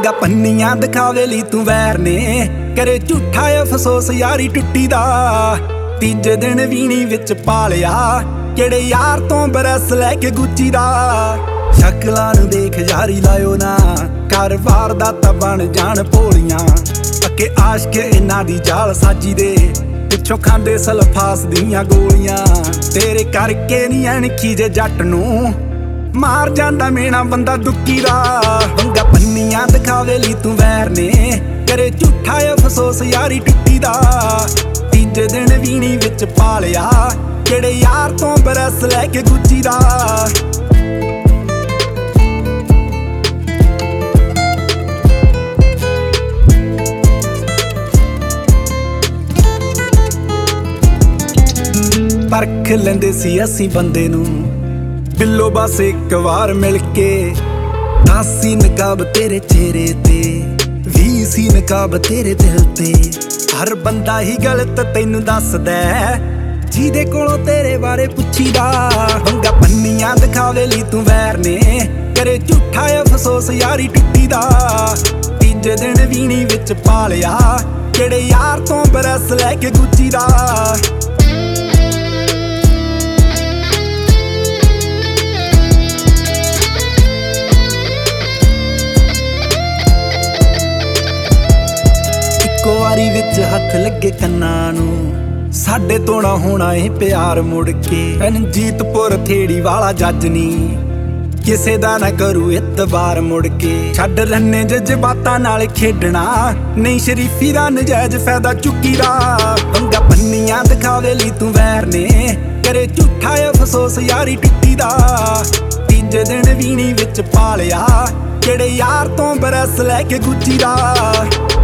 ਵੰਗਾ ਪੰਨੀਆਂ ਦਿਖਾਵੇ ਲਈ ਤੂੰ ਵੈਰ ਨੇ ਕਰੇ ਝੂਠਾ ਅਫਸੋਸ ਯਾਰੀ ਟੁੱਟੀ ਦਾ। ਤੀਜੇ ਦਿਨ ਵੀਣੀ ਵਿੱਚ ਪਾਲਿਆ ਕਿਹੜੇ ਯਾਰ ਤੋਂ ਬਰਸ ਲੈ ਕੇ ਗੁੱਚੀ ਦਾ। ਸ਼ਕਲਾਂ ਨੂੰ ਦੇਖ ਯਾਰੀ ਲਾਇਓ ਨਾ ਕਾਰੋਬਾਰ ਦਾ ਤਾਂ ਬਣ ਜਾਣ ਭੋਲੀਆਂ। ਪੱਕੇ ਆਸ਼ਕ ਇਹਨਾਂ ਦੀ ਜਾਲ ਸਾਜੀ ਦੇ ਪਿੱਛੋਂ ਖਾਂਦੇ ਸਲਫਾਸ ਦੀਆਂ ਗੋਲੀਆਂ। ਤੇਰੇ ਕਰਕੇ ਨੀ ਐਣਖੀ ਜੇ ਜੱਟ ਨੂੰ ਮਾਰ ਜਾਂਦਾ ਮੇਣਾ ਬੰਦਾ ਦੁੱਕੀ ਦਾ। ਵੰਗਾ ਪੰਨੀਆਂ ਦਿਖਾਵੇ ਲਈ ਤੂੰ ਵੈਰ ਨੇ ਕਰੇ ਝੂਠਾ ਅਫਸੋਸ ਯਾਰੀ ਟੁੱਟੀ ਦਾ। ਤੀਜੇ ਦਿਨ ਵੀਣੀ ਵਿੱਚ ਪਾਲਿਆ ਕਿਹੜੇ ਯਾਰ ਤੋਂ ਬਰਸ ਲੈ ਕੇ ਗੁੱਚੀ ਦਾ। ਪਰਖ ਲੈਂਦੇ ਸੀ ਅਸੀਂ ਬੰਦੇ ਨੂੰ ਬਿੱਲੋ ਬਸ ਇੱਕ ਵਾਰ ਮਿਲ ਕੇ। 10 ਨਕਾਬ ਤੇਰੇ ਚਿਹਰੇ ਤੇ 20 ਨਕਾਬ ਤੇਰੇ ਦਿਲ ਤੇ। ਹਰ ਬੰਦਾ ਹੀ ਗਲਤ ਤੈਨੂੰ ਦੱਸਦਾ ਜਿਹਦੇ ਕੋਲੋਂ ਤੇਰੇ ਬਾਰੇ ਪੁੱਛੀਦਾ। ਵੰਗਾ ਪੰਨੀਆਂ ਦਿਖਾਵੇ ਲਈ ਤੂੰ ਵੈਰ ਨੇ ਕਰੇ ਝੂਠਾ ਅਫਸੋਸ ਯਾਰੀ ਟੁੱਟੀ ਦਾ। ਤੀਜੇ ਦਿਨ ਵੀਣੀ ਵਿੱਚ ਪਾਲਿਆ ਕਿਹੜੇ ਯਾਰ ਤੋਂ ਬਰਸ ਲੈ ਕੇ ਗੁੱਚੀ ਦਾ। ਇੱਕੋ ਵਾਰੀ ਵਿੱਚ ਹੱਥ ਲੱਗੇ ਕੰਨਾਂ ਨੂੰ ਸਾਡੇ ਤੋਂ ਨਾ ਹੋਣਾ ਇਹ ਪਿਆਰ ਮੁੜ ਕੇ। ਰਣਜੀਤਪੁਰ ਥੇੜੀ ਵਾਲਾ ਜੱਜ ਨੀ ਕਿਸੇ ਦਾ ਨਾ ਕਰੂ ਇਤਬਾਰ ਮੁੜ ਕੇ। ਛੱਡ ਰੰਨੇ ਜਜ਼ਬਾਤਾਂ ਨਾਲ ਖੇਡਣਾ ਨਹੀਂ ਸ਼ਰੀਫੀ ਦਾ ਨਜਾਇਜ਼ ਫਾਇਦਾ ਚੁੱਕੀ ਦਾ। ਵੰਗਾ ਪੰਨੀਆਂ ਦਿਖਾਵੇ ਲਈ ਤੂੰ ਵੈਰ ਨੇ ਕਰੇ ਝੂਠਾ ਅਫਸੋਸ ਯਾਰੀ ਟੁੱਟੀ ਦਾ। ਤੀਜੇ ਦਿਨ ਵੀਣੀ ਵਿੱਚ ਪਾਲਿਆ ਕਿਹੜੇ ਯਾਰ ਤੋਂ ਬਰਸ ਲੈ ਕੇ ਗੁੱਚੀ ਦਾ।